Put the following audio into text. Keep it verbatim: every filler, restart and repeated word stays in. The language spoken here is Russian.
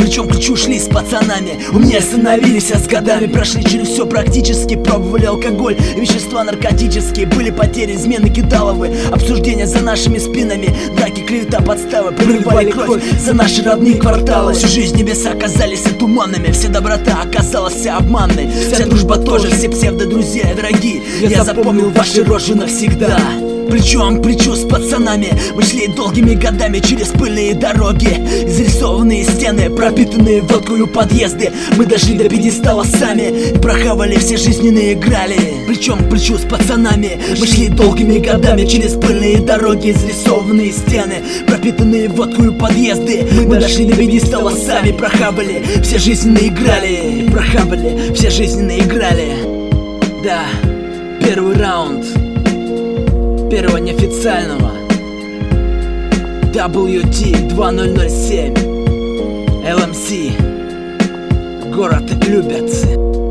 Плечом к плечу шли с пацанами, умнее остановились, а с годами прошли через все практически. Пробовали алкоголь, вещества наркотические. Были потери, измены, кидаловы, обсуждения за нашими спинами, драки, клевета, подставы. Проливали кровь за наши родные кварталы. Всю жизнь небеса оказались и туманными. Вся доброта оказалась вся обманной. Вся дружба тоже, все псевдо-друзья дорогие. Я запомнил ваши рожи навсегда. Плечом к плечу с пацанами мы шли долгими годами через пыльные дороги, изрисованные стены, пропитанные водкою подъезды. Мы дошли до пьедестала сами и прохавали все жизненные грали. Плечом к плечу с пацанами мы шли долгими годами через пыльные дороги, изрисованные стены, пропитанные водкою подъезды. Мы дошли до пьедестала сами, прохавали все жизненные грали. Прохавали все жизненные грали. Да, первый раунд первого неофициального дабл ю ти два ноль ноль семь эл эм си, город Люберцы.